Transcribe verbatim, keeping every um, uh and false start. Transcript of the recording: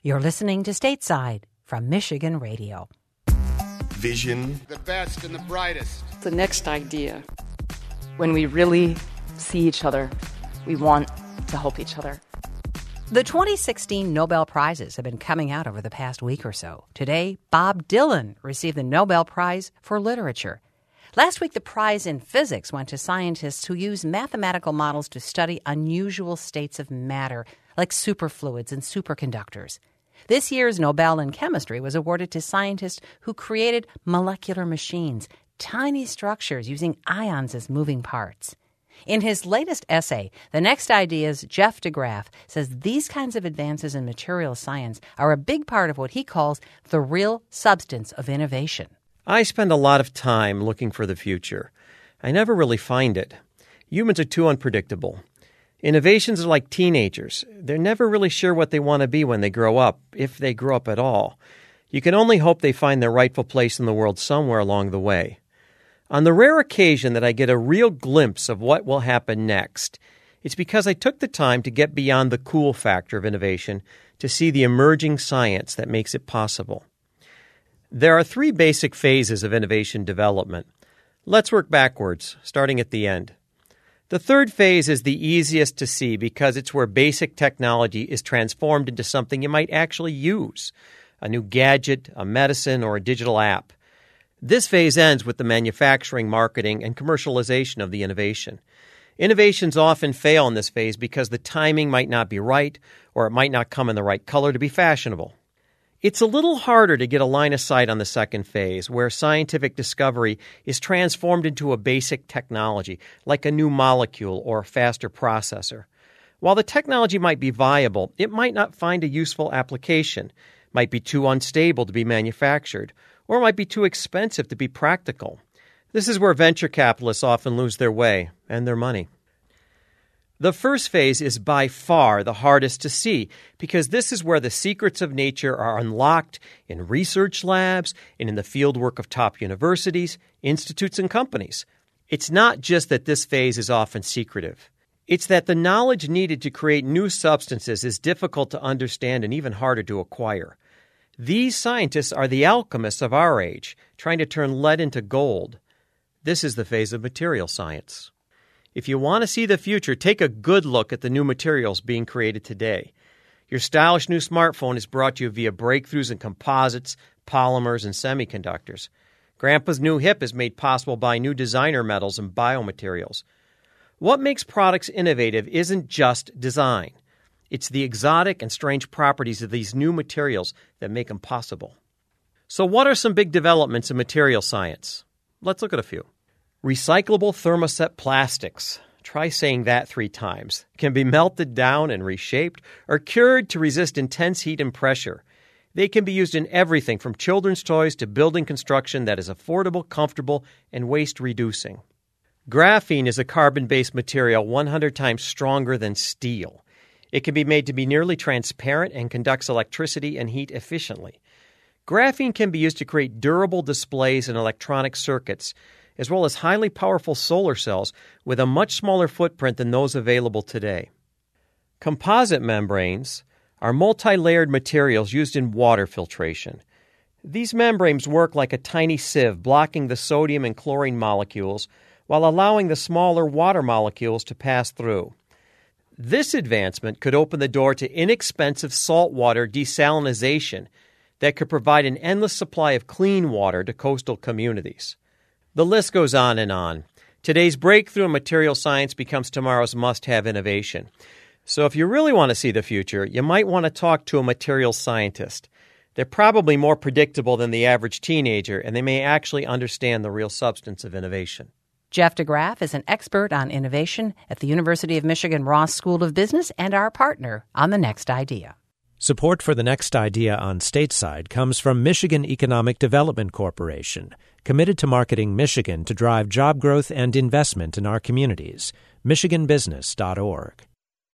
You're listening to Stateside from Michigan Radio. Vision. The best and the brightest. The next idea. When we really see each other, we want to help each other. The twenty sixteen Nobel Prizes have been coming out over the past week or so. Today, Bob Dylan received the Nobel Prize for Literature. Last week, the prize in physics went to scientists who use mathematical models to study unusual states of matter, like superfluids and superconductors. This year's Nobel in Chemistry was awarded to scientists who created molecular machines, tiny structures using ions as moving parts. In his latest essay, The Next Ideas, Jeff DeGraff says these kinds of advances in material science are a big part of what he calls the real substance of innovation. I spend a lot of time looking for the future. I never really find it. Humans are too unpredictable. Innovations are like teenagers. They're never really sure what they want to be when they grow up, if they grow up at all. You can only hope they find their rightful place in the world somewhere along the way. On the rare occasion that I get a real glimpse of what will happen next, it's because I took the time to get beyond the cool factor of innovation to see the emerging science that makes it possible. There are three basic phases of innovation development. Let's work backwards, starting at the end. The third phase is the easiest to see because it's where basic technology is transformed into something you might actually use, a new gadget, a medicine, or a digital app. This phase ends with the manufacturing, marketing, and commercialization of the innovation. Innovations often fail in this phase because the timing might not be right, or it might not come in the right color to be fashionable. It's a little harder to get a line of sight on the second phase, where scientific discovery is transformed into a basic technology, like a new molecule or a faster processor. While the technology might be viable, it might not find a useful application, might be too unstable to be manufactured, or might be too expensive to be practical. This is where venture capitalists often lose their way and their money. The first phase is by far the hardest to see because this is where the secrets of nature are unlocked in research labs and in the fieldwork of top universities, institutes, and companies. It's not just that this phase is often secretive. It's that the knowledge needed to create new substances is difficult to understand and even harder to acquire. These scientists are the alchemists of our age, trying to turn lead into gold. This is the phase of material science. If you want to see the future, take a good look at the new materials being created today. Your stylish new smartphone is brought to you via breakthroughs in composites, polymers, and semiconductors. Grandpa's new hip is made possible by new designer metals and biomaterials. What makes products innovative isn't just design. It's the exotic and strange properties of these new materials that make them possible. So what are some big developments in material science? Let's look at a few. Recyclable thermoset plastics. Try saying that three times. Can be melted down and reshaped or cured to resist intense heat and pressure. They can be used in everything from children's toys to building construction that is affordable, comfortable, and waste-reducing. Graphene is a carbon-based material one hundred times stronger than steel. It can be made to be nearly transparent and conducts electricity and heat efficiently. Graphene can be used to create durable displays and electronic circuits, as well as highly powerful solar cells with a much smaller footprint than those available today. Composite membranes are multi-layered materials used in water filtration. These membranes work like a tiny sieve, blocking the sodium and chlorine molecules while allowing the smaller water molecules to pass through. This advancement could open the door to inexpensive saltwater desalination that could provide an endless supply of clean water to coastal communities. The list goes on and on. Today's breakthrough in material science becomes tomorrow's must-have innovation. So if you really want to see the future, you might want to talk to a materials scientist. They're probably more predictable than the average teenager, and they may actually understand the real substance of innovation. Jeff DeGraff is an expert on innovation at the University of Michigan Ross School of Business and our partner on The Next Idea. Support for The Next Idea on Stateside comes from Michigan Economic Development Corporation, committed to marketing Michigan to drive job growth and investment in our communities. michigan business dot org.